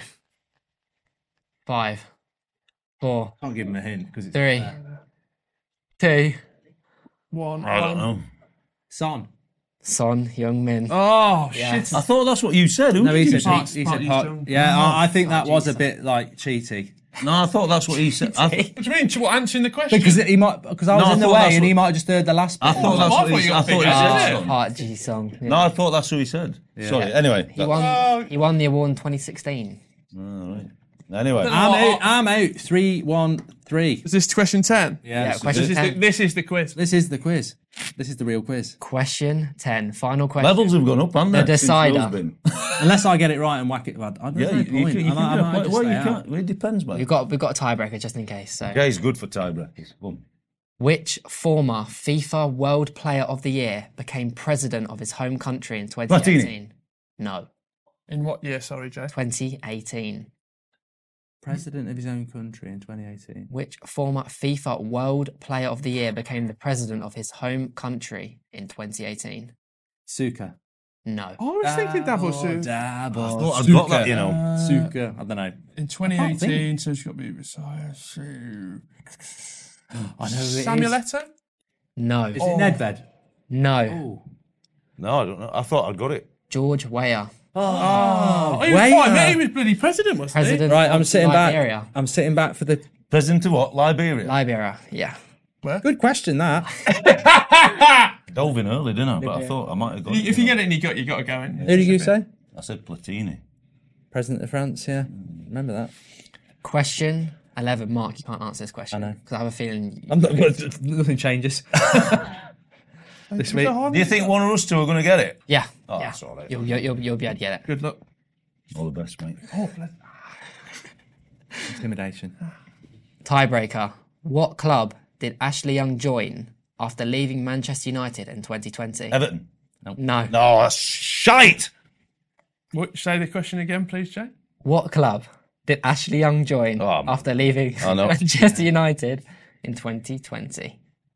5, 4, Can't give him a hint because it's 3, 2. One. I don't know. Son. Son Heung-min. Oh, Yeah. shit. I thought that's what you said. Who No, did he you said say? Park Park. Ji-sung. Yeah, I think that was a Ji-sung. bit like cheaty. No, I thought that's what he said. What do you mean? What, answering the question? Because I was in the way and he might have just heard the last bit. I thought that's what he said. I thought he said. Part G song. Yeah. No, I thought that's what he said. Sorry. Anyway. He won the award in 2016. All right. Anyway. I'm out. 3-1-3. Is this question 10? Yeah, question 10. This is the quiz. This is the quiz. This is the real quiz. Question 10. Final question. Levels have gone up, haven't they? The decider. Since Will's been. Unless I get it right and whack it. I don't Yeah, know. you can get a point. Well, you Well, can't. It depends, man. We've got a tiebreaker just in case. So, Jay's good for tiebreakers. Go on. which former FIFA World Player of the Year became president of his home country in 2018? Platini. No, In what year? Sorry, Jay. 2018. President of his own country in 2018. Which former FIFA World Player of the Year became the president of his home country in 2018? Suka. No. I was thinking Davos soon. I thought I'd got that, you know. Suka. I don't know. In 2018, so she's got to be Messiah. I know who it is. Samuel Eto'o? No. Is it Nedved? No. No, I don't know. I thought I'd got it. George Weah. Oh, he was Wait, quite he was bloody president, wasn't President Right, I'm of sitting Liberia. back. I'm sitting back for the. President of what? Liberia. Liberia, yeah. Good question, that. Dove in early, didn't I? But I thought I might have got he? it. If you get it in your gut, you got to go in. Who did you say? I said Platini. President of France, yeah. Remember that. Question 11. Mark, you can't answer this question. I know. Because I have a feeling... Nothing changes. This week. Do you think one of us two are going to get it? Yeah. Oh, yeah. that's all right. You'll be able to get it. Good luck. All the best, mate. Intimidation. Tiebreaker. What club did Ashley Young join after leaving Manchester United in 2020? Everton. No. No, that's shite. What, say the question again, please, Jay. What club did Ashley Young join after leaving I know. Manchester United in 2020?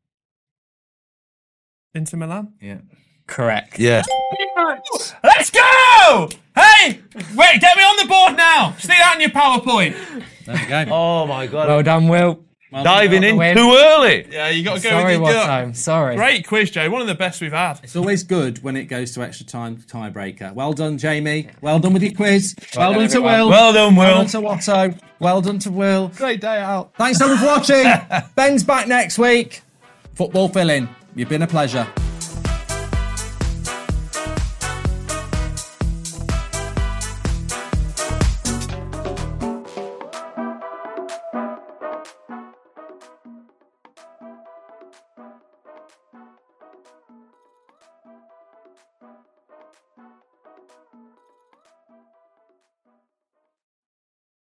Inter Milan. Yeah. Correct. Yeah. Let's go! Hey, wait, get me on the board now. Stick that in your PowerPoint. There we go. Oh my God. Well done, Will. Diving in Win. too early. Yeah, you got to go Sorry, with your gut. Watto. Sorry. Great quiz, Jay. One of the best we've had. It's always good when it goes to extra time tiebreaker. Well done, Jamie. Well done with your quiz. Well done to Will. Well done, Well Will. done to Watto. Well done to Will. Great day out. Thanks so much for watching. Ben's back next week. Football filling. You've been a pleasure.